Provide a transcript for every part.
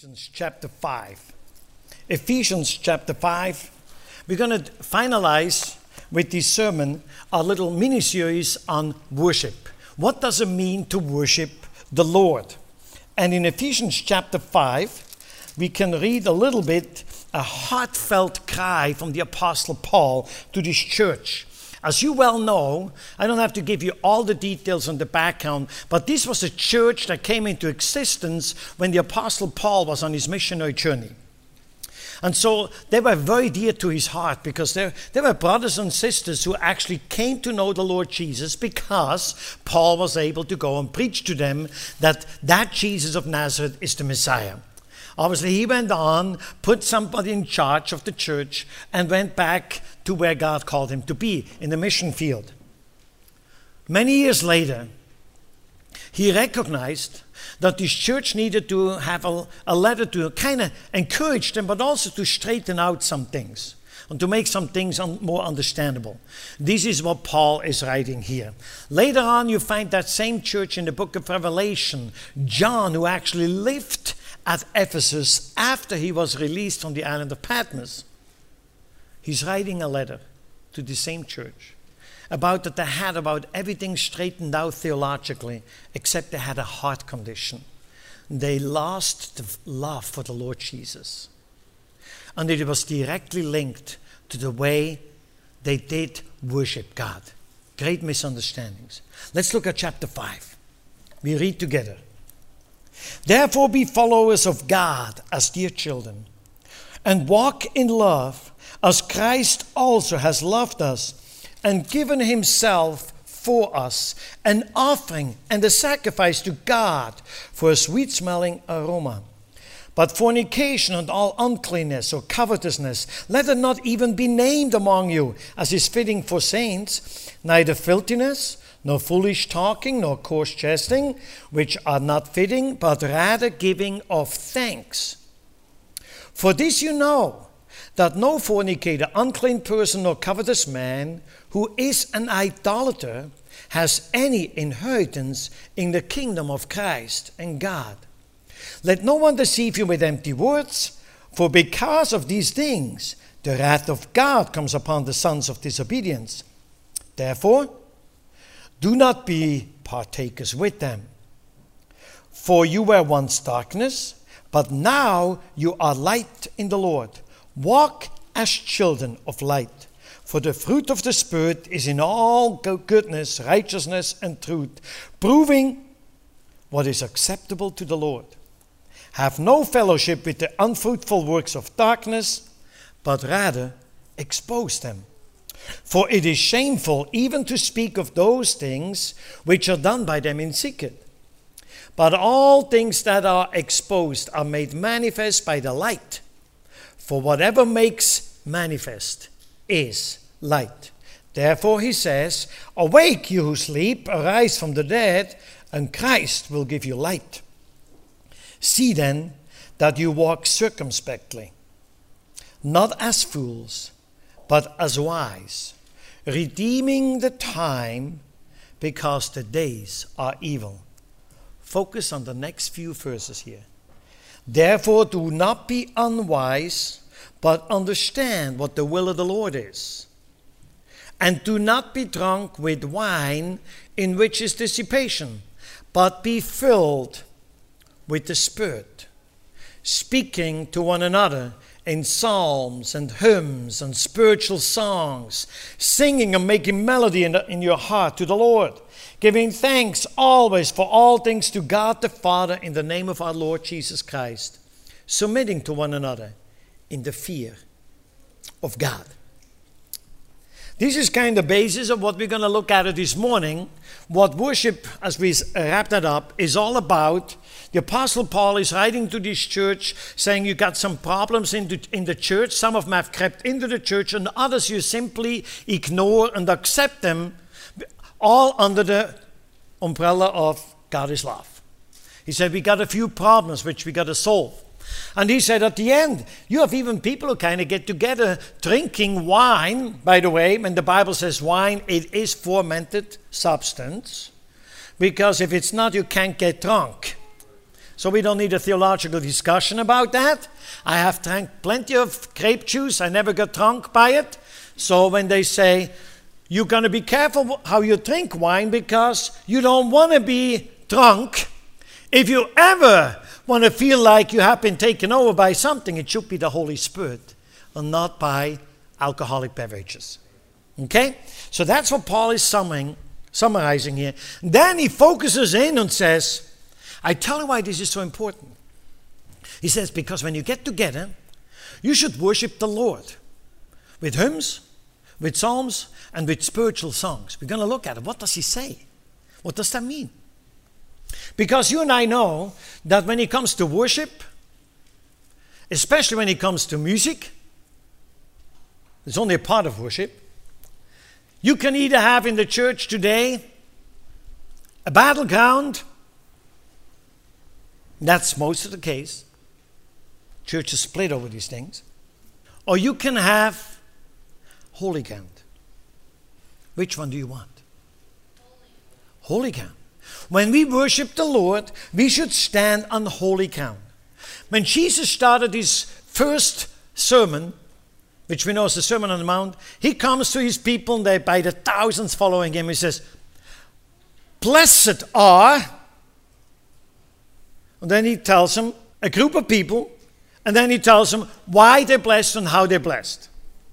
Ephesians chapter 5. Ephesians chapter 5. We're going to finalize with this sermon a little mini-series on worship. What does it mean to worship the Lord? And in Ephesians chapter 5, we can read a little bit a heartfelt cry from the Apostle Paul to this church. As you well know, I don't have to give you all the details on the background, but this was a church that came into existence when the Apostle Paul was on his missionary journey. And so they were very dear to his heart because they were brothers and sisters who actually came to know the Lord Jesus because Paul was able to go and preach to them that Jesus of Nazareth is the Messiah. Obviously, he went on, put somebody in charge of the church, and went back to where God called him to be, in the mission field. Many years later, he recognized that this church needed to have a letter to kind of encourage them, but also to straighten out some things and to make some things more understandable. This is what Paul is writing here. Later on, you find that same church in the book of Revelation, John, who actually lived at Ephesus after he was released from the island of Patmos. He's writing a letter to the same church about that they had about everything straightened out theologically, except they had a heart condition. They lost the love for the Lord Jesus. And it was directly linked to the way they did worship God. Great misunderstandings. Let's look at chapter 5. We read together. Therefore be followers of God as dear children, and walk in love as Christ also has loved us and given himself for us, an offering and a sacrifice to God for a sweet-smelling aroma. But fornication and all uncleanness or covetousness, let it not even be named among you, as is fitting for saints, neither filthiness, nor foolish talking, nor coarse jesting, which are not fitting, but rather giving of thanks. For this you know, that no fornicator, unclean person, nor covetous man, who is an idolater, has any inheritance in the kingdom of Christ and God. Let no one deceive you with empty words, for because of these things, the wrath of God comes upon the sons of disobedience. Therefore, do not be partakers with them. For you were once darkness, but now you are light in the Lord. Walk as children of light. For the fruit of the Spirit is in all goodness, righteousness, and truth, proving what is acceptable to the Lord. Have no fellowship with the unfruitful works of darkness, but rather expose them. For it is shameful even to speak of those things which are done by them in secret. But all things that are exposed are made manifest by the light. For whatever makes manifest is light. Therefore he says, awake you who sleep, arise from the dead, and Christ will give you light. See then that you walk circumspectly, not as fools, but as wise, redeeming the time, because the days are evil. Focus on the next few verses here. Therefore do not be unwise, but understand what the will of the Lord is. And do not be drunk with wine, in which is dissipation, but be filled with the Spirit, speaking to one another in psalms and hymns and spiritual songs, singing and making melody in your heart to the Lord, giving thanks always for all things to God the Father in the name of our Lord Jesus Christ, submitting to one another in the fear of God. This is kind of the basis of what we're going to look at this morning. What worship, as we wrap that up, is all about. The Apostle Paul is writing to this church saying you got some problems in the church. Some of them have crept into the church, and others you simply ignore and accept them, all under the umbrella of God is love. He said we got a few problems which we got to solve. And he said at the end, you have even people who kind of get together drinking wine. By the way, when the Bible says wine, it is fermented substance. Because if it's not, you can't get drunk. so we don't need a theological discussion about that. I have drank plenty of grape juice. I never got drunk by it. So when they say, you're going to be careful how you drink wine because you don't want to be drunk. If you ever want to feel like you have been taken over by something, it should be the Holy Spirit and not by alcoholic beverages. Okay? So that's what Paul is summarizing here. Then he focuses in and says, I tell you why this is so important. He says, because when you get together, you should worship the Lord with hymns, with psalms, and with spiritual songs. We're going to look at it. What does he say? What does that mean? Because you and I know that when it comes to worship, especially when it comes to music, it's only a part of worship. You can either have in the church today a battleground. That's most of the case. Churches split over these things. Or you can have holy ground. Which one do you want? Holy ground. When we worship the Lord, we should stand on holy ground. When Jesus started his first sermon, which we know is the Sermon on the Mount, he comes to his people and they by the thousands following him. He says, blessed are, and then he tells them a group of people, and then he tells them why they're blessed and how they're blessed.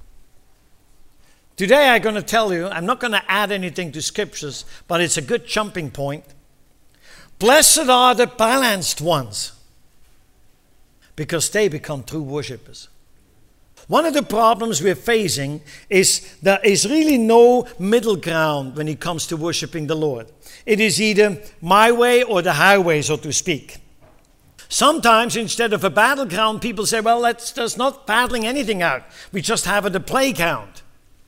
Today I'm going to tell you, I'm not going to add anything to scriptures, but it's a good jumping point. Blessed are the balanced ones, because they become true worshippers. One of the problems we're facing is there is really no middle ground when it comes to worshiping the Lord. It is either my way or the highway, so to speak. Sometimes instead of a battleground, people say, well, let's just not battling anything out. We just have it a playground.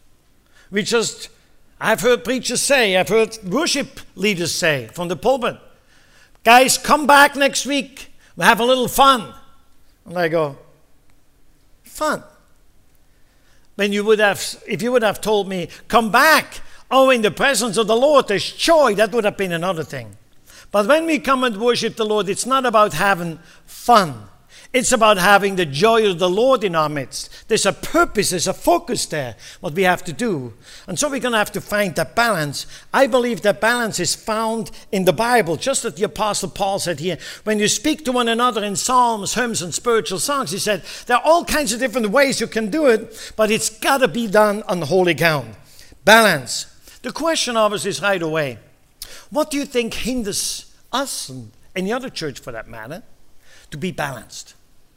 I've heard preachers say, I've heard worship leaders say from the pulpit, guys, come back next week. We'll have a little fun. And I go, fun? If you would have told me, come back, in the presence of the Lord, there's joy, that would have been another thing. But when we come and worship the Lord, it's not about having fun. It's about having the joy of the Lord in our midst. There's a purpose, there's a focus there, what we have to do. And so we're going to have to find that balance. I believe that balance is found in the Bible, just as the Apostle Paul said here. When you speak to one another in psalms, hymns, and spiritual songs, he said, there are all kinds of different ways you can do it, but it's got to be done on holy ground. Balance. The question obviously is right away, what do you think hinders us, and any other church for that matter, to be balanced?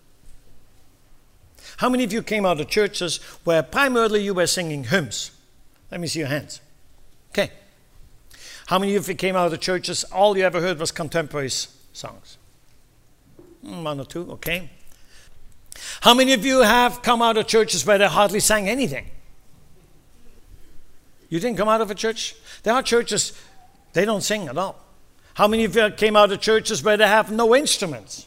How many of you came out of churches where primarily you were singing hymns? Let me see your hands. Okay. How many of you came out of churches, all you ever heard was contemporary songs? One or two, okay. How many of you have come out of churches where they hardly sang anything? You didn't come out of a church? There are churches, they don't sing at all. How many of you came out of churches where they have no instruments?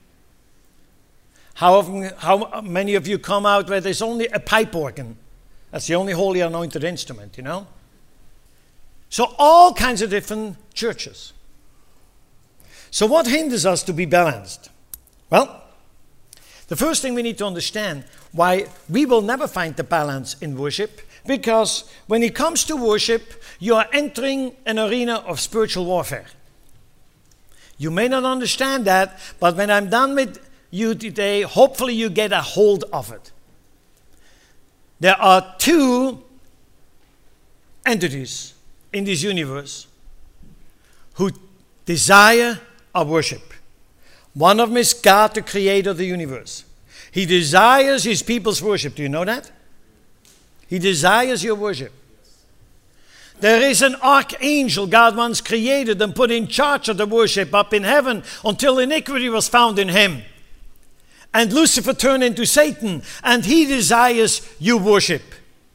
How many of you come out where there's only a pipe organ? That's the only holy anointed instrument, you know? So all kinds of different churches. So what hinders us to be balanced? Well, the first thing we need to understand why we will never find the balance in worship, because when it comes to worship, you are entering an arena of spiritual warfare. You may not understand that, but when I'm done with you today, hopefully you get a hold of it. There are two entities in this universe who desire our worship. One of them is God, the creator of the universe. He desires his people's worship. Do you know that? He desires your worship. There is an archangel God once created and put in charge of the worship up in heaven until iniquity was found in him. And Lucifer turned into Satan, and he desires your worship.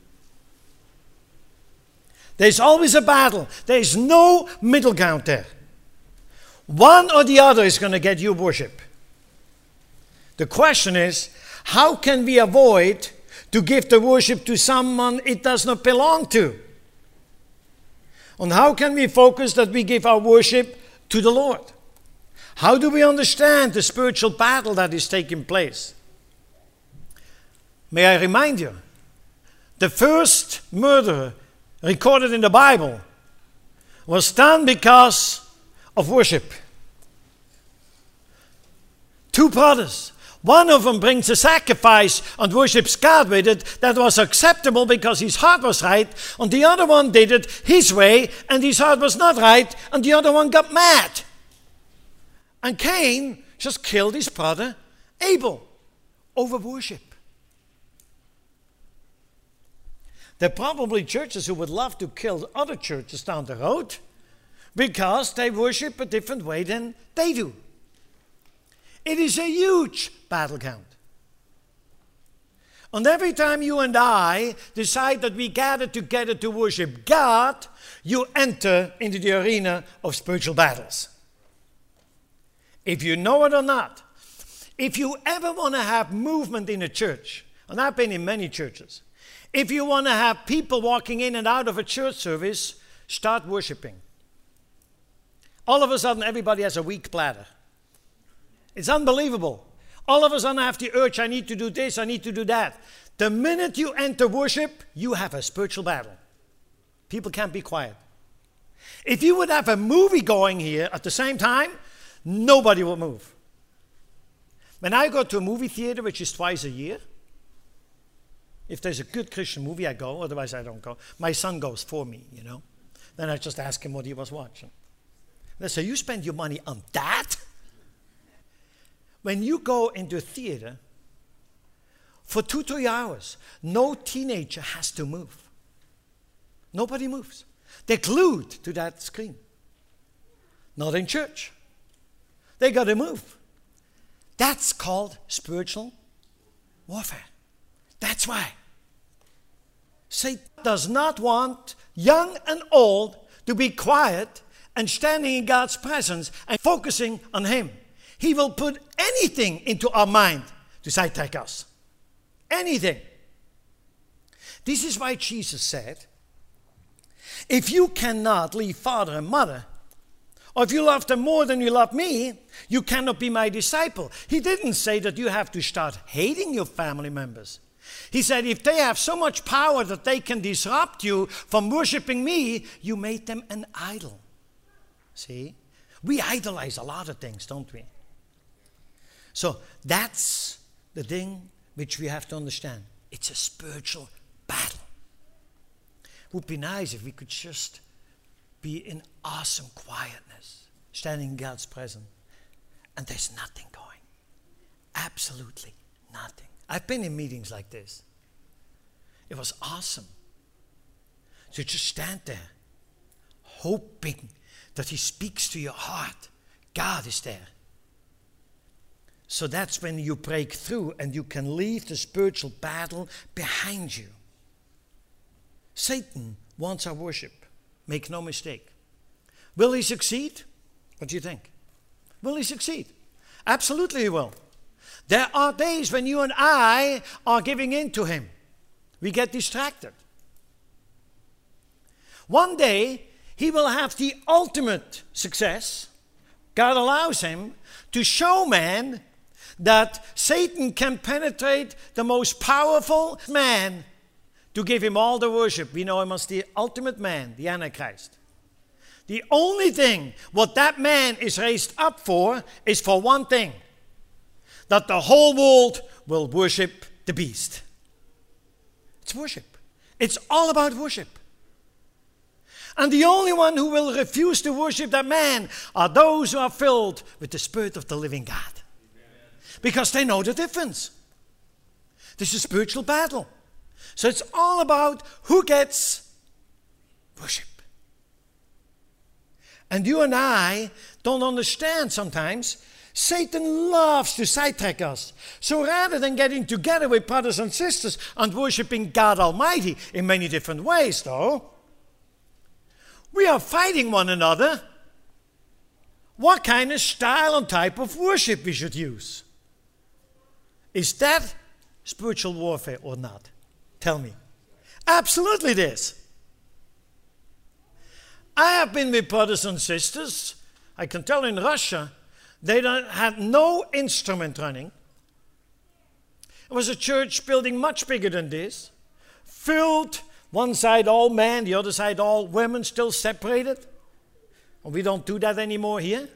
There's always a battle. There's no middle ground there. One or the other is going to get your worship. The question is, how can we avoid to give the worship to someone it does not belong to? And how can we focus that we give our worship to the Lord? How do we understand the spiritual battle that is taking place? May I remind you, the first murder recorded in the Bible was done because of worship. Two brothers. One of them brings a sacrifice and worships God with it that was acceptable because his heart was right, and the other one did it his way and his heart was not right, and the other one got mad. And Cain just killed his brother Abel over worship. There are probably churches who would love to kill other churches down the road because they worship a different way than they do. It is a huge battle ground. And every time you and I decide that we gather together to worship God, you enter into the arena of spiritual battles. If you know it or not, if you ever want to have movement in a church, and I've been in many churches, if you want to have people walking in and out of a church service, start worshiping. All of a sudden, everybody has a weak bladder. It's unbelievable. All of a sudden, I have the urge, I need to do this, I need to do that. The minute you enter worship, you have a spiritual battle. People can't be quiet. If you would have a movie going here at the same time, nobody will move. When I go to a movie theater, which is twice a year, if there's a good Christian movie, I go. Otherwise, I don't go. My son goes for me, you know. Then I just ask him what he was watching. They say, you spend your money on that? When you go into a theater, for 2-3 hours, no teenager has to move. Nobody moves. They're glued to that screen. Not in church. They got to move. That's called spiritual warfare. That's why. Satan does not want young and old to be quiet and standing in God's presence and focusing on Him. He will put anything into our mind to sidetrack us. Anything. This is why Jesus said, if you cannot leave father and mother, or if you love them more than you love me, you cannot be my disciple. He didn't say that you have to start hating your family members. He said, if they have so much power that they can disrupt you from worshiping me, you made them an idol. See? We idolize a lot of things, don't we? So that's the thing which we have to understand. It's a spiritual battle. It would be nice if we could just be in awesome quietness, standing in God's presence, and there's nothing going. Absolutely nothing. I've been in meetings like this. It was awesome. So just stand there, hoping that He speaks to your heart. God is there. So that's when you break through and you can leave the spiritual battle behind you. Satan wants our worship. Make no mistake. Will he succeed? What do you think? Will he succeed? Absolutely he will. There are days when you and I are giving in to him. We get distracted. One day, he will have the ultimate success. God allows him to show man that Satan can penetrate the most powerful man to give him all the worship. We know him as the ultimate man, the Antichrist. The only thing what that man is raised up for is for one thing, that the whole world will worship the beast. It's worship. It's all about worship. And the only one who will refuse to worship that man are those who are filled with the Spirit of the living God. Amen. Because they know the difference. This is a spiritual battle. So it's all about who gets worship. And you and I don't understand sometimes. Satan loves to sidetrack us. So rather than getting together with brothers and sisters and worshiping God Almighty in many different ways, though, we are fighting one another what kind of style and type of worship we should use. Is that spiritual warfare or not? Tell me. Absolutely it is. I have been with brothers and sisters, I can tell in Russia, They had no instrument running. It was a church building much bigger than this, filled, one side all men, the other side all women, still separated. And we don't do that anymore here.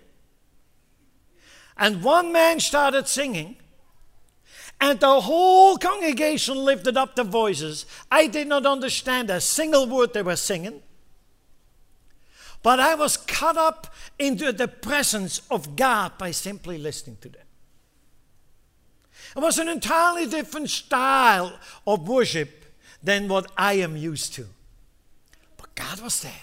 And one man started singing, and the whole congregation lifted up their voices. I did not understand a single word they were singing, but I was caught up into the presence of God by simply listening to them. It was an entirely different style of worship than what I am used to. But God was there.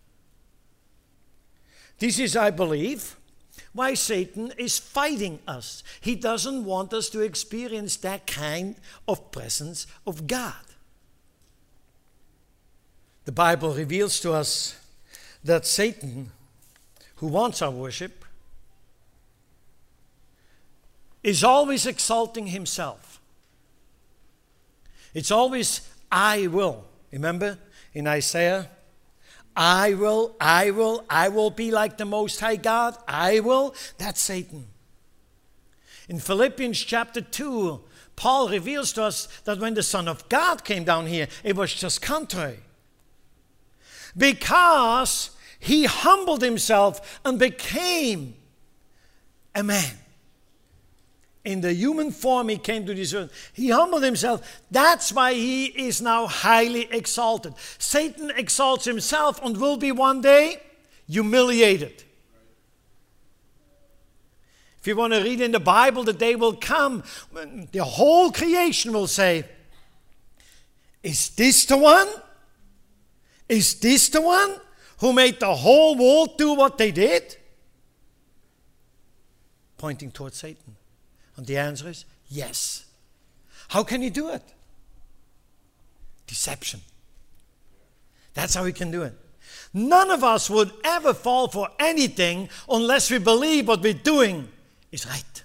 This is, I believe, why Satan is fighting us. He doesn't want us to experience that kind of presence of God. The Bible reveals to us that Satan, who wants our worship, is always exalting himself. It's always, I will. Remember in Isaiah? I will be like the Most High God. I will. That's Satan. In Philippians chapter 2, Paul reveals to us that when the Son of God came down here, it was just contrary. Because he humbled himself and became a man. In the human form, he came to this earth. He humbled himself. That's why he is now highly exalted. Satan exalts himself and will be one day humiliated. If you want to read in the Bible, the day will come when the whole creation will say, is this the one? Is this the one who made the whole world do what they did? Pointing towards Satan. And the answer is yes. How can he do it? Deception. That's how he can do it. None of us would ever fall for anything unless we believe what we're doing is right.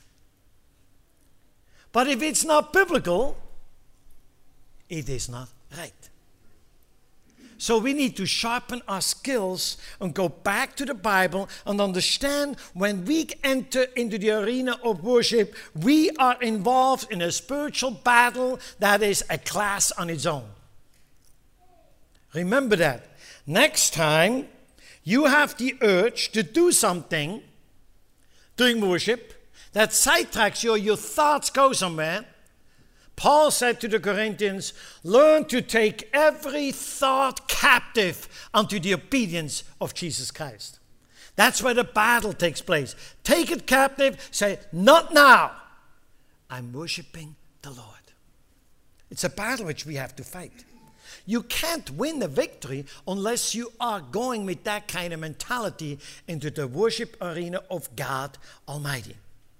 But if it's not biblical, it is not right. So we need to sharpen our skills and go back to the Bible and understand when we enter into the arena of worship, we are involved in a spiritual battle that is a class on its own. Remember that. Next time you have the urge to do something during worship that sidetracks you or your thoughts go somewhere, Paul said to the Corinthians, learn to take every thought captive unto the obedience of Jesus Christ. That's where the battle takes place. Take it captive, say, not now. I'm worshiping the Lord. It's a battle which we have to fight. You can't win a victory unless you are going with that kind of mentality into the worship arena of God Almighty.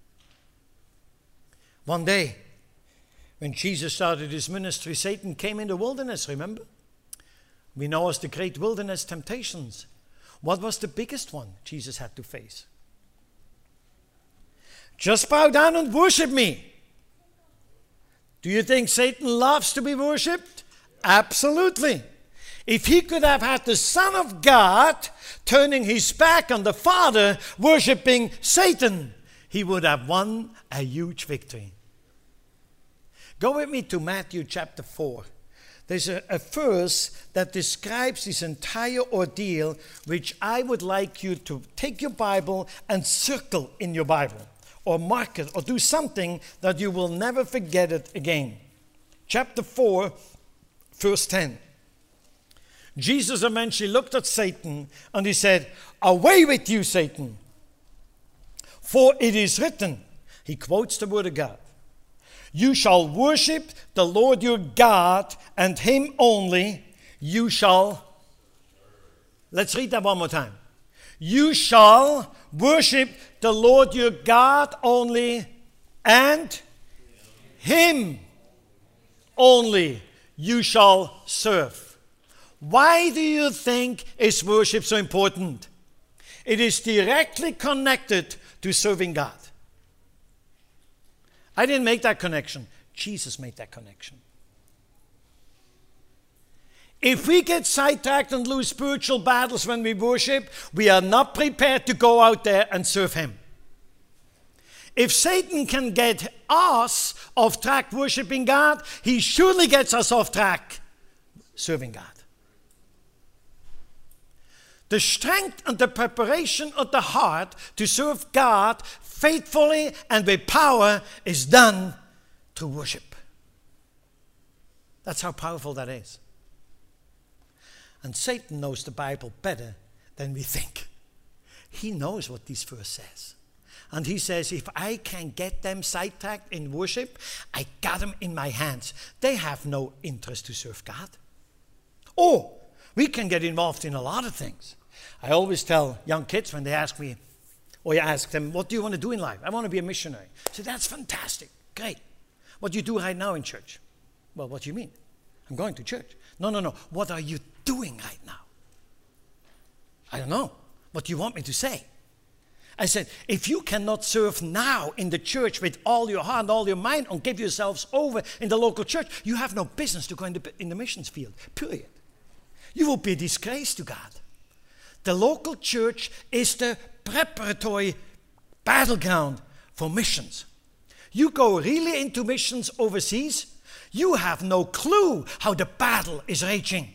One day, when Jesus started his ministry, Satan came in the wilderness, remember? We know as the great wilderness temptations. What was the biggest one Jesus had to face? Just bow down and worship me. Do you think Satan loves to be worshipped? Absolutely. If he could have had the Son of God turning his back on the Father, worshiping Satan, he would have won a huge victory. Go with me to Matthew chapter 4. There's a verse that describes this entire ordeal, which I would like you to take your Bible and circle in your Bible, or mark it, or do something that you will never forget it again. Chapter 4, verse 10. Jesus eventually looked at Satan and he said, away with you, Satan. For it is written, he quotes the word of God, you shall worship the Lord your God, and him only you shall. Let's read that one more time. You shall worship the Lord your God only, and him only you shall serve. Why do you think is worship so important? It is directly connected to serving God. I didn't make that connection. Jesus made that connection. If we get sidetracked and lose spiritual battles when we worship, we are not prepared to go out there and serve him. if Satan can get us off track worshiping God, he surely gets us off track serving God. The strength and the preparation of the heart to serve God faithfully and with power is done through worship. That's how powerful that is. And Satan knows the Bible better than we think. He knows what this verse says. And he says, if I can get them sidetracked in worship, I got them in my hands. They have no interest to serve God. Or we can get involved in a lot of things. I always tell young kids when they ask me, or I ask them, what do you want to do in life? I want to be a missionary. I say, that's fantastic. Great. What do you do right now in church? Well, what do you mean? I'm going to church. No. What are you doing right now? I don't know. What do you want me to say? I said, if you cannot serve now in the church with all your heart, all your mind, and give yourselves over in the local church, you have no business to go in the missions field, period. You will be a disgrace to God. The local church is the preparatory battleground for missions. You go really into missions overseas, you have no clue how the battle is raging.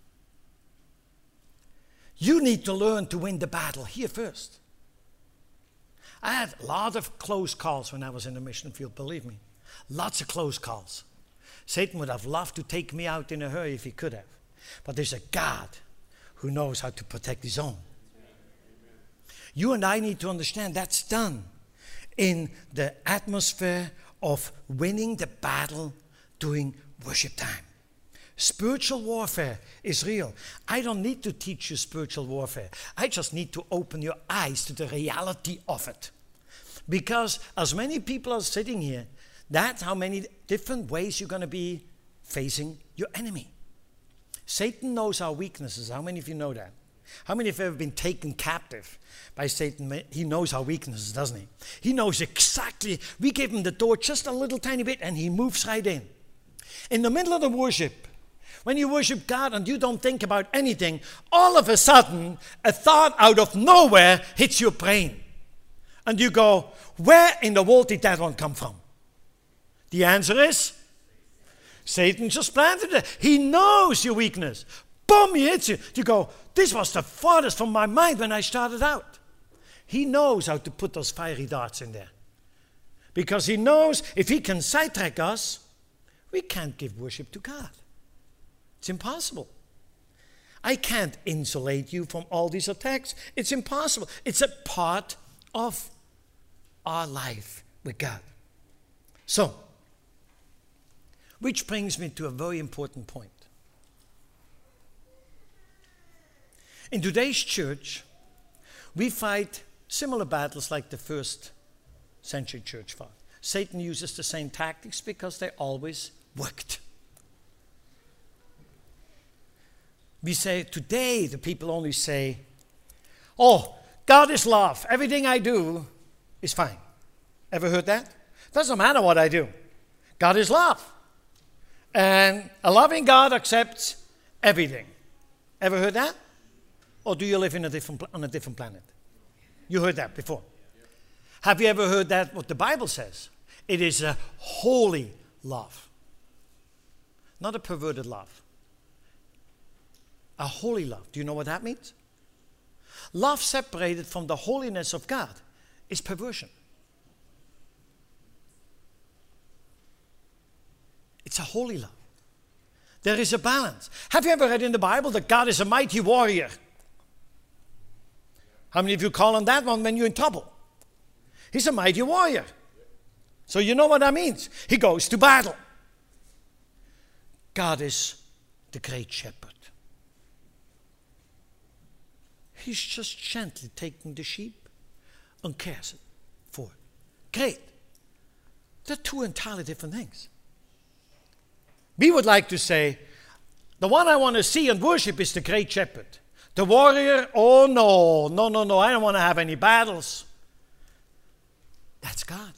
You need to learn to win the battle here first. I had a lot of close calls when I was in the mission field, believe me. Lots of close calls. Satan would have loved to take me out in a hurry if he could have. But there's a God who knows how to protect his own. You and I need to understand that's done in the atmosphere of winning the battle during worship time. Spiritual warfare is real. I don't need to teach you spiritual warfare. I just need to open your eyes to the reality of it. Because as many people are sitting here, that's how many different ways you're going to be facing your enemy. Satan knows our weaknesses. How many of you know that? How many of you have ever been taken captive by Satan? He knows our weaknesses, doesn't he? He knows exactly. We give him the door just a little tiny bit and he moves right in. In the middle of the worship, when you worship God and you don't think about anything, all of a sudden, a thought out of nowhere hits your brain. And you go, where in the world did that one come from? The answer is, Satan just planted it. He knows your weakness. Boom, he hits you. You go, this was the farthest from my mind when I started out. He knows how to put those fiery darts in there. Because he knows if he can sidetrack us, we can't give worship to God. It's impossible. I can't insulate you from all these attacks. It's impossible. It's a part of our life with God. So, which brings me to a very important point. In today's church, we fight similar battles like the first century church fought. Satan uses the same tactics because they always worked. We say, today the people only say, oh, God is love. Everything I do is fine. Ever heard that? Doesn't matter what I do. God is love. And a loving God accepts everything. Ever heard that? Or do you live on a different planet? You heard that before. Have you ever heard that, what the Bible says? It is a holy love. Not a perverted love. A holy love. Do you know what that means? Love separated from the holiness of God is perversion. It's a holy love. There is a balance. Have you ever read in the Bible that God is a mighty warrior? How many of you call on that one when you're in trouble? He's a mighty warrior. So you know what that means. He goes to battle. God is the great shepherd. He's just gently taking the sheep and cares for it. Great. They're two entirely different things. We would like to say, the one I want to see and worship is the great shepherd. The warrior, oh no, I don't want to have any battles. That's God.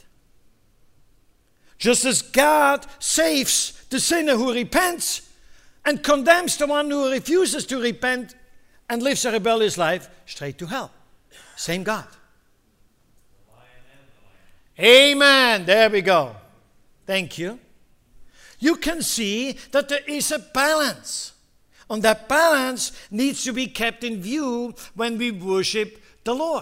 Just as God saves the sinner who repents and condemns the one who refuses to repent and lives a rebellious life straight to hell. Same God. Amen. There we go. Thank you. You can see that there is a balance. And that balance needs to be kept in view when we worship the Lord.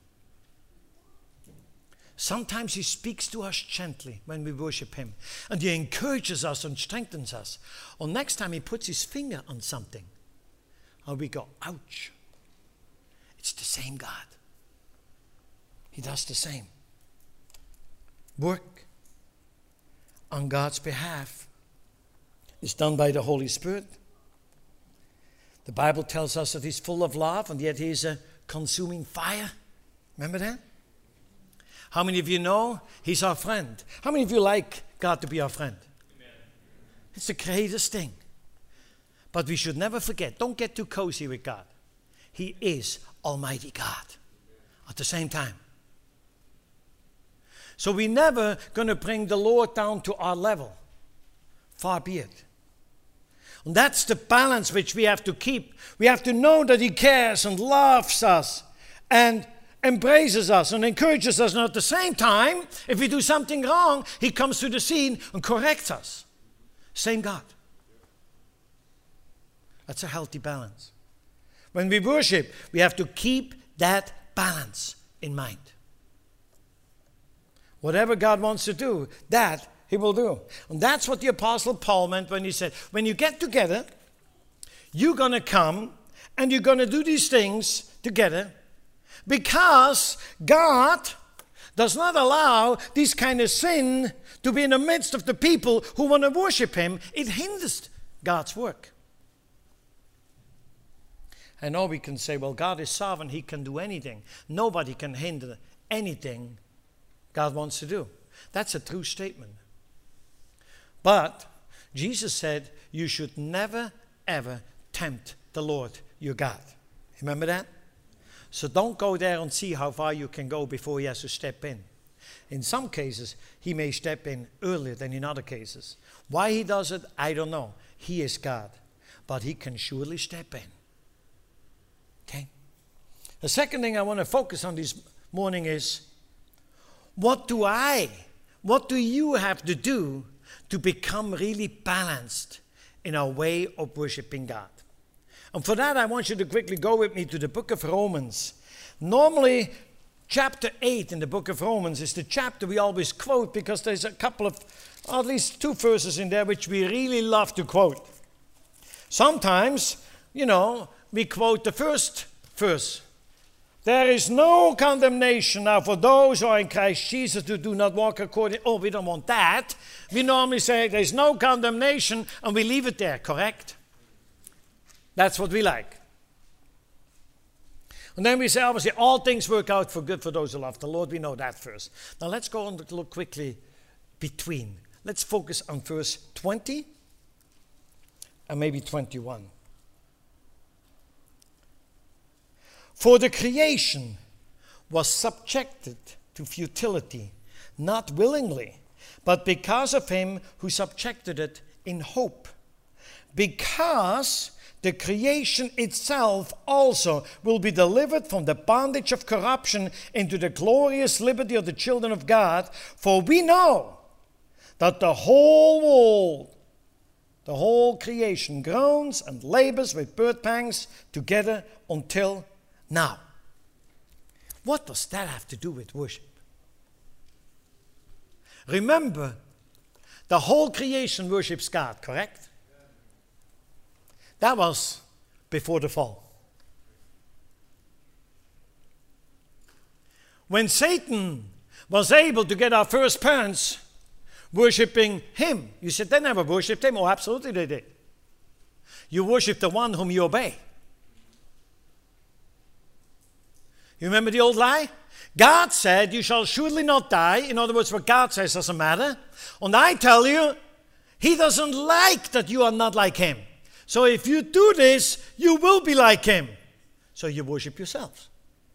Sometimes He speaks to us gently when we worship Him. And He encourages us and strengthens us. Or next time He puts His finger on something. And we go, ouch. It's the same God. He does the same. Work on God's behalf is done by the Holy Spirit. The Bible tells us that He's full of love and yet He is a consuming fire. Remember that? How many of you know He's our friend? How many of you like God to be our friend? Amen. It's the greatest thing. But we should never forget, don't get too cozy with God. He is Almighty God at the same time. So we're never going to bring the Lord down to our level. Far be it. And that's the balance which we have to keep. We have to know that He cares and loves us and embraces us and encourages us. And at the same time, if we do something wrong, He comes to the scene and corrects us. Same God. That's a healthy balance. When we worship, we have to keep that balance in mind. Whatever God wants to do, that He will do. And that's what the Apostle Paul meant when he said, when you get together, you're going to come and you're going to do these things together because God does not allow this kind of sin to be in the midst of the people who want to worship Him. It hinders God's work. I know we can say, well, God is sovereign. He can do anything. Nobody can hinder anything God wants to do. That's a true statement. But Jesus said you should never, ever tempt the Lord your God. Remember that? So don't go there and see how far you can go before He has to step in. In some cases, He may step in earlier than in other cases. Why He does it, I don't know. He is God. But He can surely step in. Okay? The second thing I want to focus on this morning is, what do you have to do to become really balanced in our way of worshiping God? And for that, I want you to quickly go with me to the book of Romans. Normally, chapter 8 in the book of Romans is the chapter we always quote because there's a couple of, at least 2 verses in there which we really love to quote. Sometimes, we quote the first verse. There is no condemnation now for those who are in Christ Jesus who do not walk according. Oh, we don't want that. We normally say there's no condemnation and we leave it there, correct? That's what we like. And then we say, obviously, all things work out for good for those who love the Lord. We know that first. Now let's go on to look quickly between. Let's focus on verse 20 and maybe 21. For the creation was subjected to futility, not willingly, but because of Him who subjected it in hope. Because the creation itself also will be delivered from the bondage of corruption into the glorious liberty of the children of God. For we know that the whole world, the whole creation groans and labors with birth pangs together until now. What does that have to do with worship? Remember, the whole creation worships God, correct? That was before the fall. When Satan was able to get our first parents worshiping him, you said they never worshipped him. Oh, absolutely they did. You worship the one whom you obey. You remember the old lie? God said, you shall surely not die. In other words, what God says doesn't matter. And I tell you, He doesn't like that you are not like Him. So if you do this, you will be like Him. So you worship yourselves.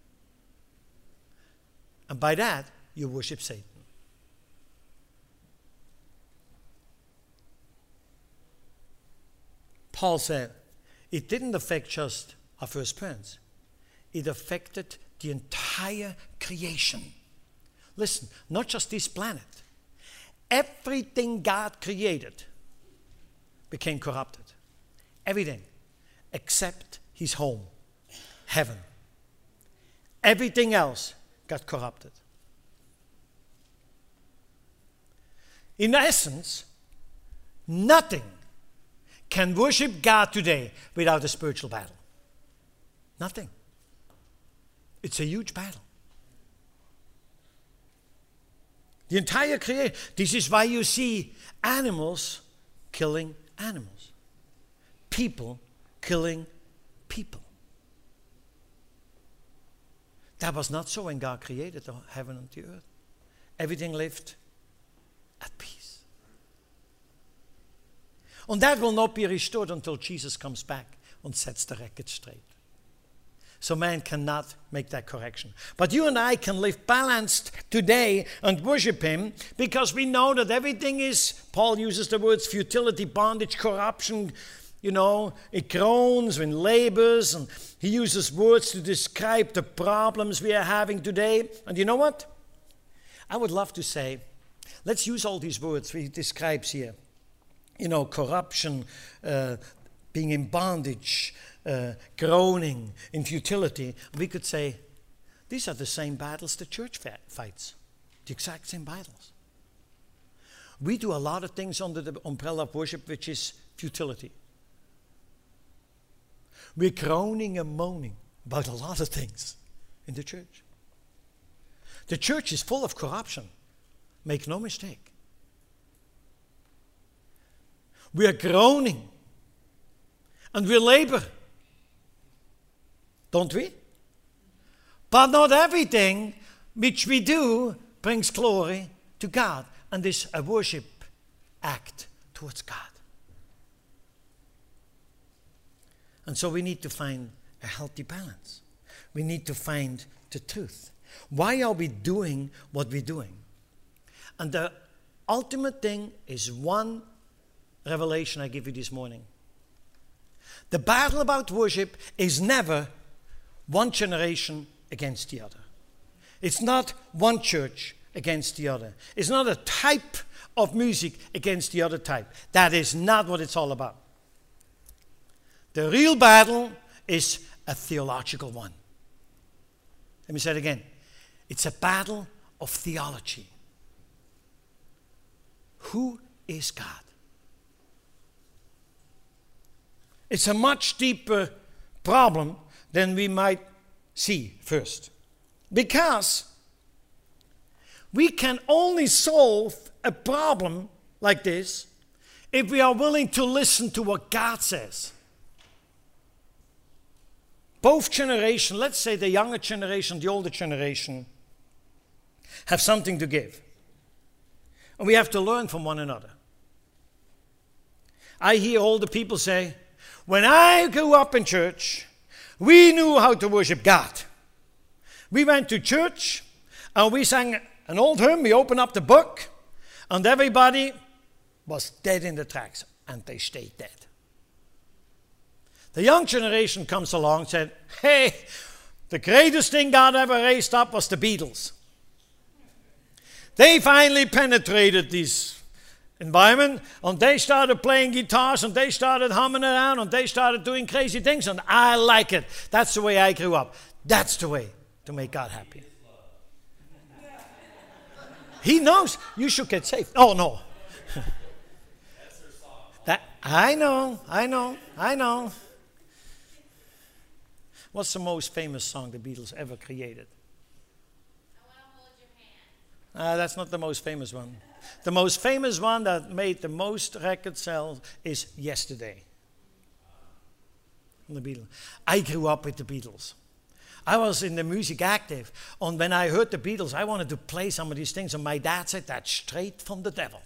And by that, you worship Satan. Paul said, it didn't affect just our first parents. It affected the entire creation. Listen, not just this planet. Everything God created became corrupted. Everything except his home, heaven. Everything else got corrupted. In essence, nothing can worship God today without a spiritual battle. Nothing. It's a huge battle. The entire creation. This is why you see animals killing animals. People killing people. That was not so when God created the heaven and the earth. Everything lived at peace. And that will not be restored until Jesus comes back and sets the record straight. So man cannot make that correction. But you and I can live balanced today and worship him because we know that everything is, Paul uses the words futility, bondage, corruption, it groans and labors, and he uses words to describe the problems we are having today. And you know what? I would love to say, let's use all these words he describes here. Corruption, being in bondage, groaning, in futility. We could say, these are the same battles the church fights. The exact same battles. We do a lot of things under the umbrella of worship, which is futility. We're groaning and moaning about a lot of things in the church. The church is full of corruption. Make no mistake. We are groaning and we labor. Don't we? But not everything which we do brings glory to God and is a worship act towards God. And so we need to find a healthy balance. We need to find the truth. Why are we doing what we're doing? And the ultimate thing is one revelation I give you this morning. The battle about worship is never one generation against the other. It's not one church against the other. It's not a type of music against the other type. That is not what it's all about. The real battle is a theological one. Let me say it again. It's a battle of theology. Who is God? It's a much deeper problem than we might see first. Because we can only solve a problem like this if we are willing to listen to what God says. Both generations, let's say the younger generation, the older generation, have something to give. And we have to learn from one another. I hear older people say, when I grew up in church, we knew how to worship God. We went to church and we sang an old hymn, we opened up the book, and everybody was dead in the tracks, and they stayed dead. The young generation comes along and said, hey, the greatest thing God ever raised up was the Beatles. They finally penetrated this environment, and they started playing guitars, and they started humming around, and they started doing crazy things, and I like it. That's the way I grew up. That's the way to make God happy. He knows you should get saved. Oh, no. I know. What's the most famous song the Beatles ever created? I Want to Hold Your Hand. That's not the most famous one. The most famous one that made the most record sales is Yesterday. The Beatles. I grew up with the Beatles. I was in the music active, and when I heard the Beatles, I wanted to play some of these things, and my dad said, that's straight from the devil.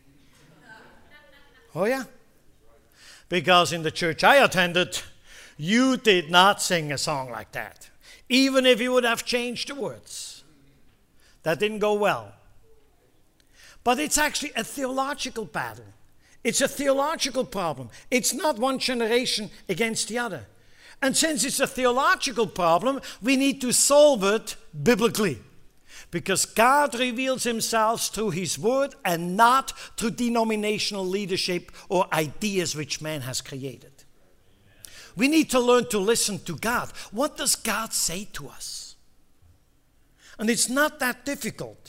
Oh yeah? Because in the church I attended, you did not sing a song like that. Even if you would have changed the words. That didn't go well. But it's actually a theological battle. It's a theological problem. It's not one generation against the other. And since it's a theological problem, we need to solve it biblically. Because God reveals himself through his word and not through denominational leadership or ideas which man has created. We need to learn to listen to God. What does God say to us? And it's not that difficult.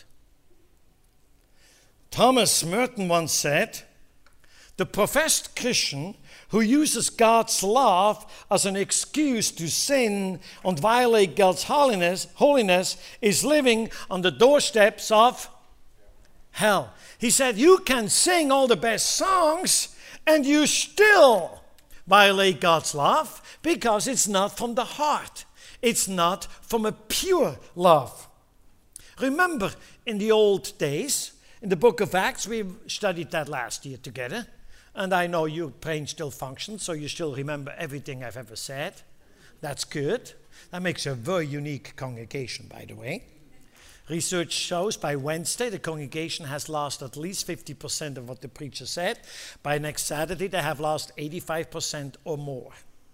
Thomas Merton once said, the professed Christian who uses God's love as an excuse to sin and violate God's holiness is living on the doorsteps of hell. He said, you can sing all the best songs and you still violate God's love because it's not from the heart. It's not from a pure love. Remember, in the old days, in the book of Acts, we studied that last year together. And I know your brain still functions, so you still remember everything I've ever said. That's good. That makes a very unique congregation, by the way. Research shows by Wednesday, the congregation has lost at least 50% of what the preacher said. By next Saturday, they have lost 85% or more.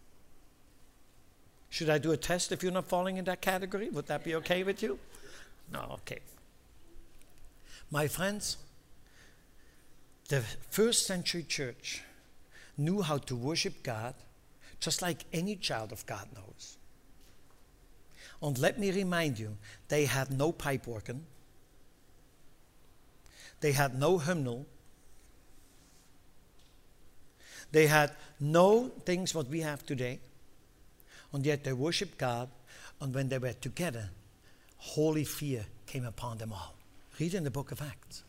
Should I do a test if you're not falling in that category? Would that be okay with you? No, okay. My friends, the first century church knew how to worship God just like any child of God knows. And let me remind you, they had no pipe organ. They had no hymnal. They had no things what we have today. And yet they worshiped God. And when they were together, holy fear came upon them all. Read in the book of Acts.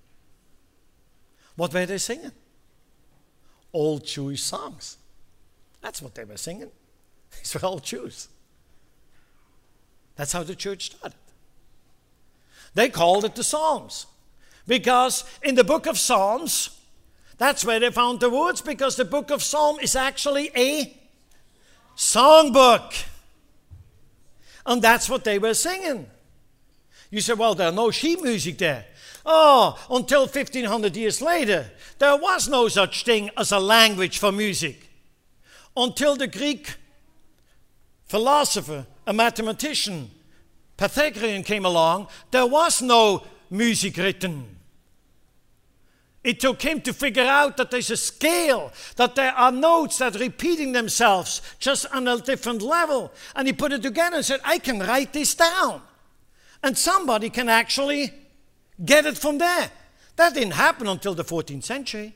What were they singing? Old Jewish songs. That's what they were singing. These were all Jews. That's how the church started. They called it the Psalms. Because in the book of Psalms, that's where they found the words, because the book of Psalm is actually a songbook. And that's what they were singing. You say, well, there's no sheet music there. Oh, until 1500 years later, there was no such thing as a language for music. Until the Greek philosopher, a mathematician, Pythagorean came along, there was no music written. It took him to figure out that there's a scale, that there are notes that are repeating themselves just on a different level. And he put it together and said, I can write this down. And somebody can actually get it from there. That didn't happen until the 14th century.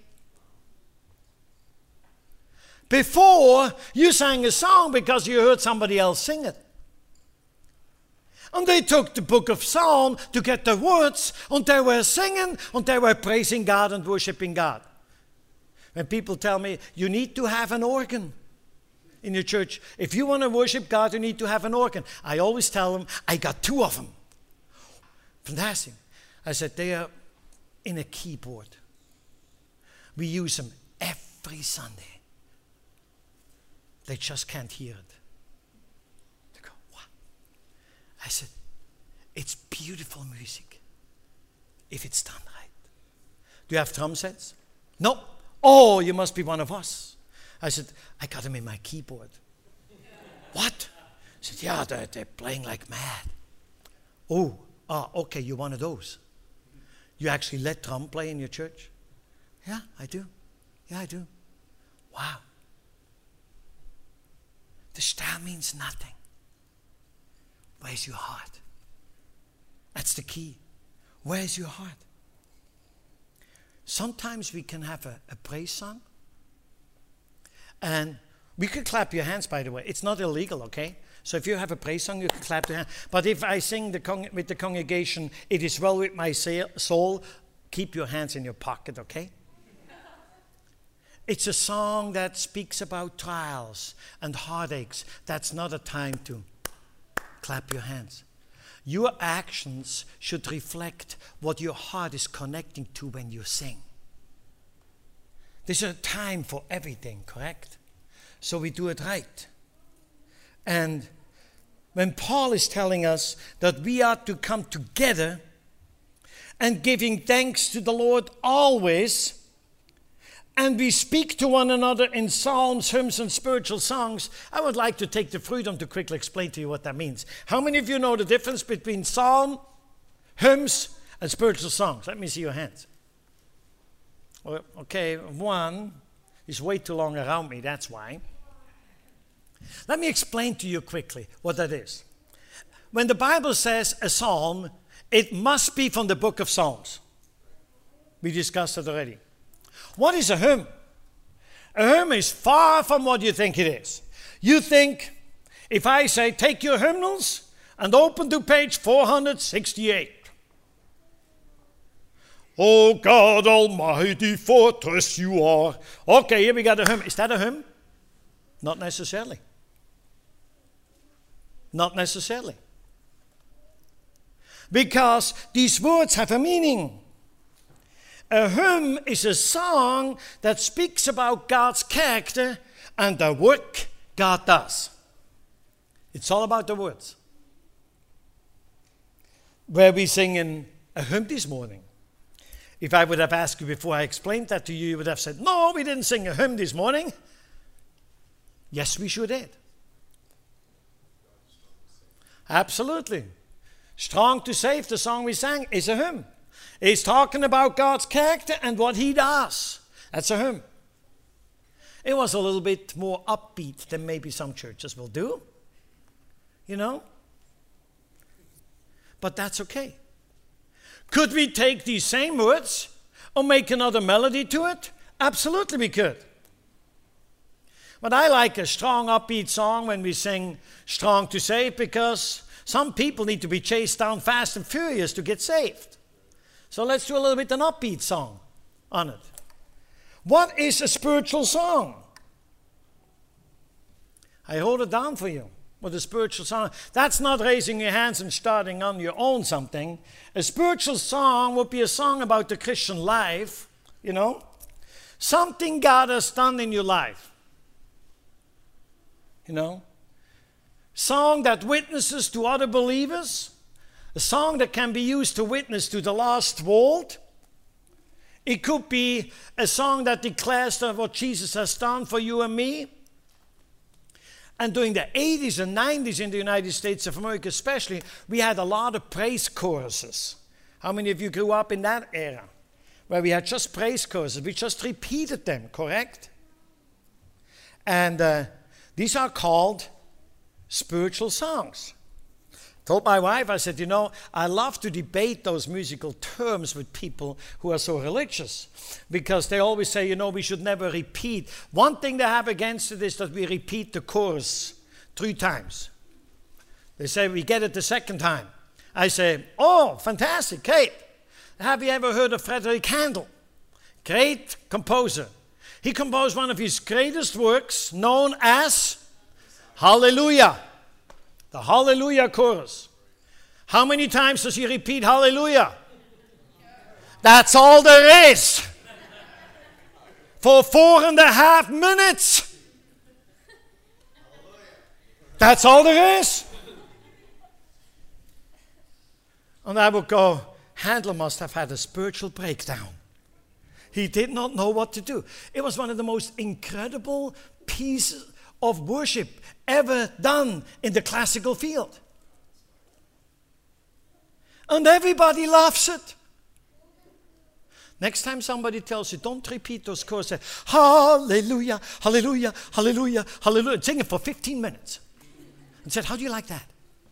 Before, you sang a song because you heard somebody else sing it. And they took the book of Psalm to get the words, and they were singing, and they were praising God and worshiping God. When people tell me, you need to have an organ in your church. If you want to worship God, you need to have an organ. I always tell them, I got 2 of them. Fantastic. I said, they are in a keyboard. We use them every Sunday. They just can't hear it. They go, what? I said, it's beautiful music if it's done right. Do you have drum sets? No. Oh, you must be one of us. I said, I got them in my keyboard. What? I said, yeah, they're playing like mad. Oh, okay, you're one of those. You actually let drum play in your church? Yeah, I do. Yeah, I do. Wow. The style means nothing. Where's your heart? That's the key. Where's your heart? Sometimes we can have a praise song. And we could clap your hands, by the way. It's not illegal, okay? So if you have a praise song, you can clap your hands. But if I sing with the congregation, it is well with my soul, keep your hands in your pocket, okay? It's a song that speaks about trials and heartaches. That's not a time to clap your hands. Your actions should reflect what your heart is connecting to when you sing. There's a time for everything, correct? So we do it right. And when Paul is telling us that we are to come together and giving thanks to the Lord always, and we speak to one another in psalms, hymns, and spiritual songs, I would like to take the freedom to quickly explain to you what that means. How many of you know the difference between psalm Hymns and spiritual songs. Let me see your hands. Okay, one is way too long around me, that's why. Let me explain to you quickly what that is. When the Bible says a psalm, it must be from the book of Psalms. We discussed it already. What is a hymn? A hymn is far from what you think it is. You think, if I say, take your hymnals and open to page 468. Oh God Almighty, fortress you are. Okay, here we got a hymn. Is that a hymn? Not necessarily. Not necessarily. Because these words have a meaning. A hymn is a song that speaks about God's character and the work God does. It's all about the words. Where we sing in a hymn this morning. If I would have asked you before I explained that to you, you would have said, no, we didn't sing a hymn this morning. Yes, we sure did. Absolutely. Strong to Save, the song we sang, is a hymn. It's talking about God's character and what he does. That's a hymn. It was a little bit more upbeat than maybe some churches will do. You know? But that's okay. Could we take these same words or make another melody to it? Absolutely we could. But I like a strong upbeat song when we sing Strong to Save, because some people need to be chased down fast and furious to get saved. So let's do a little bit an upbeat song on it. What is a spiritual song? I hold it down for you. What a spiritual song. That's not raising your hands and starting on your own something. A spiritual song would be a song about the Christian life, you know. Something God has done in your life. You know. Song that witnesses to other believers. A song that can be used to witness to the lost world. It could be a song that declares what Jesus has done for you and me. And during the 80s and 90s in the United States of America especially, we had a lot of praise choruses. How many of you grew up in that era? Where we had just praise choruses. We just repeated them, correct? And these are called spiritual songs. Told my wife, I said, you know, I love to debate those musical terms with people who are so religious, because they always say, you know, we should never repeat. One thing they have against it is that we repeat the chorus 3 times. They say we get it the second time. I say, oh, fantastic, Kate. Have you ever heard of Frederick Handel? Great composer. He composed one of his greatest works known as Hallelujah. The Hallelujah chorus. How many times does he repeat Hallelujah? That's all there is. For 4.5 minutes. That's all there is. And I would go, Handel must have had a spiritual breakdown. He did not know what to do. It was one of the most incredible pieces of worship ever done in the classical field. And everybody loves it. Next time somebody tells you, don't repeat those choruses, say, hallelujah, hallelujah, hallelujah, hallelujah, and sing it for 15 minutes. And said, how do you like that?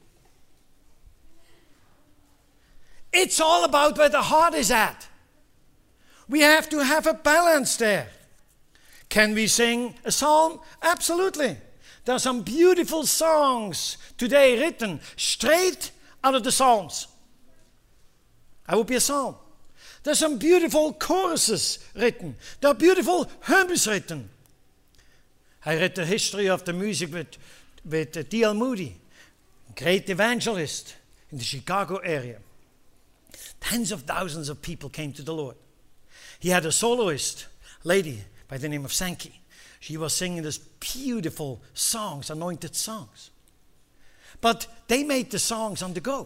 It's all about where the heart is at. We have to have a balance there. Can we sing a psalm? Absolutely. There are some beautiful songs today written straight out of the Psalms. That would be a psalm. There's some beautiful choruses written. There are beautiful hymns written. I read the history of the music with D.L. Moody, great evangelist in the Chicago area. Tens of thousands of people came to the Lord. He had a soloist, lady by the name of Sankey. She was singing these beautiful songs, anointed songs. But they made the songs on the go.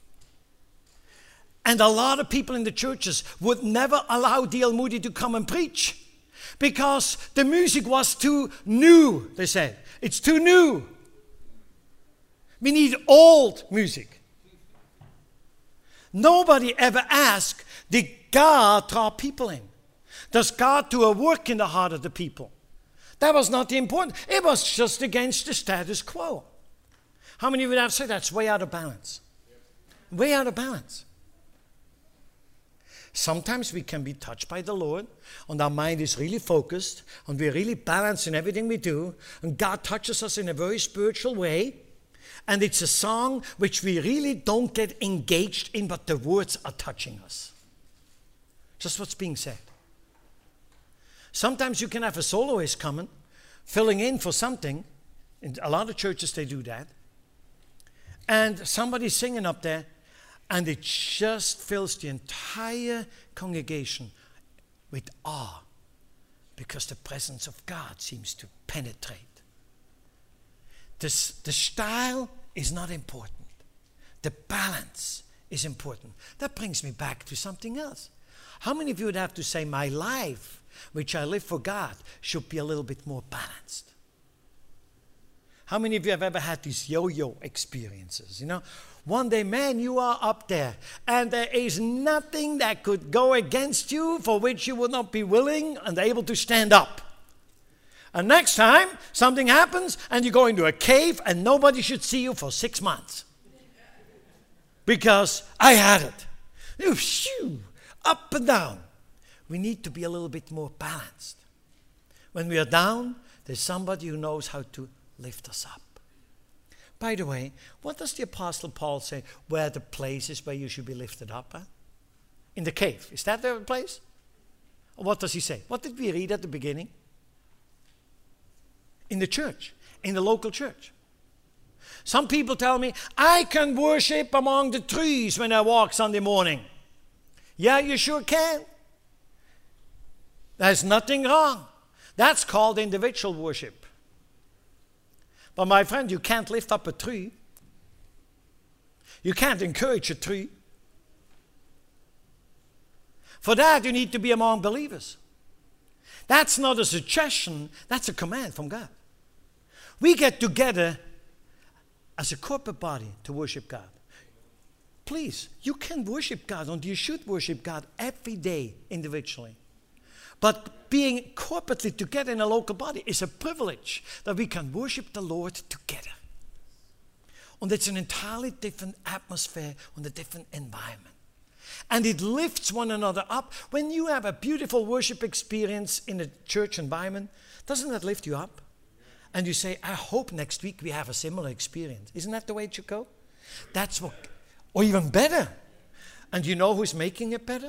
And a lot of people in the churches would never allow D.L. Moody to come and preach because the music was too new, they said. It's too new. We need old music. Nobody ever asked, did God draw people in? Does God do a work in the heart of the people? That was not the important. It was just against the status quo. How many would have said that's way out of balance? Way out of balance. Sometimes we can be touched by the Lord, and our mind is really focused, and we're really balanced in everything we do, and God touches us in a very spiritual way, and it's a song which we really don't get engaged in, but the words are touching us. Just what's being said. Sometimes you can have a soloist coming, filling in for something. In a lot of churches they do that. And somebody's singing up there, and it just fills the entire congregation with awe because the presence of God seems to penetrate. The style is not important. The balance is important. That brings me back to something else. How many of you would have to say, my life, which I live for God, should be a little bit more balanced? How many of you have ever had these yo-yo experiences? You know, one day, man, you are up there, and there is nothing that could go against you for which you would not be willing and able to stand up. And next time, something happens, and you go into a cave, and nobody should see you for 6 months. Because I had it. Up and down. We need to be a little bit more balanced. When we are down, there's somebody who knows how to lift us up. By the way, what does the Apostle Paul say where the place is where you should be lifted up at? In the cave. Is that the place? Or what does he say? What did we read at the beginning? In the church. In the local church. Some people tell me, I can worship among the trees when I walk Sunday morning. Yeah, you sure can. There's nothing wrong. That's called individual worship. But my friend, you can't lift up a tree. You can't encourage a tree. For that, you need to be among believers. That's not a suggestion, that's a command from God. We get together as a corporate body to worship God. Please, you can worship God, and you should worship God every day individually. But being corporately together in a local body is a privilege that we can worship the Lord together. And it's an entirely different atmosphere and a different environment. And it lifts one another up. When you have a beautiful worship experience in a church environment, doesn't that lift you up? And you say, I hope next week we have a similar experience. Isn't that the way it should go? That's what, or even better. And you know who's making it better?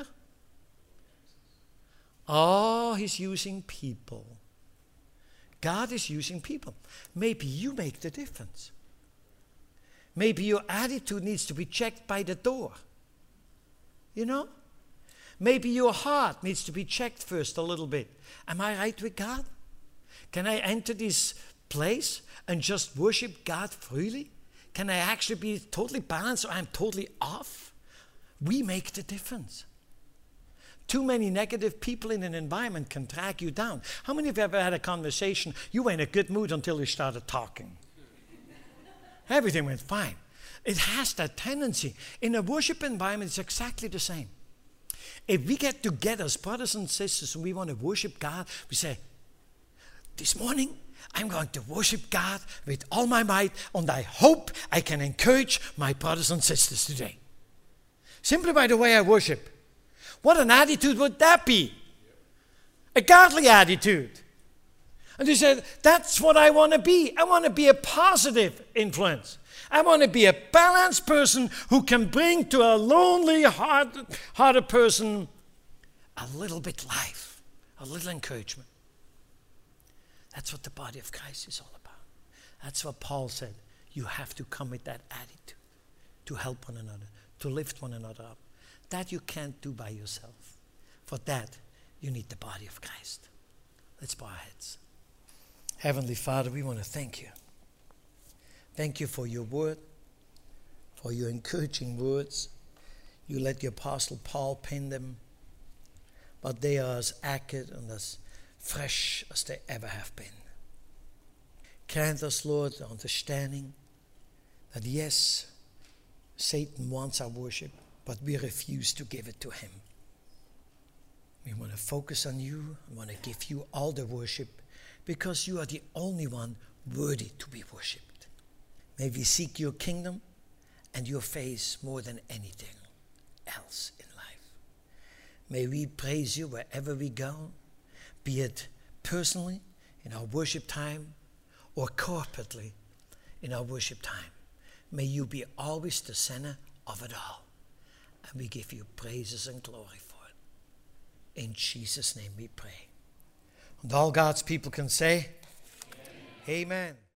Oh, he's using people. God is using people. Maybe you make the difference. Maybe your attitude needs to be checked by the door. You know? Maybe your heart needs to be checked first a little bit. Am I right with God? Can I enter this place and just worship God freely? Can I actually be totally balanced or I'm totally off? We make the difference. Too many negative people in an environment can drag you down. How many of you ever had a conversation, you were in a good mood until you started talking? Everything went fine. It has that tendency. In a worship environment, it's exactly the same. If we get together as brothers and sisters and we want to worship God, we say, this morning, I'm going to worship God with all my might, and I hope I can encourage my brothers and sisters today. Simply by the way I worship. What an attitude would that be? A godly attitude. And he said, that's what I want to be. I want to be a positive influence. I want to be a balanced person who can bring to a lonely hearted person a little bit life, a little encouragement. That's what the body of Christ is all about. That's what Paul said. You have to come with that attitude to help one another, to lift one another up. That you can't do by yourself. For that, you need the body of Christ. Let's bow our heads. Heavenly Father, we want to thank you. Thank you for your word, for your encouraging words. You let the Apostle Paul pen them, but they are as accurate and as fresh as they ever have been. Grant us, Lord, the understanding that yes, Satan wants our worship, but we refuse to give it to him. We want to focus on you. We want to give you all the worship because you are the only one worthy to be worshipped. May we seek your kingdom and your face more than anything else in life. May we praise you wherever we go, be it personally in our worship time or corporately in our worship time. May you be always the center of it all. And we give you praises and glory for it. In Jesus' name we pray. And all God's people can say, Amen. Amen.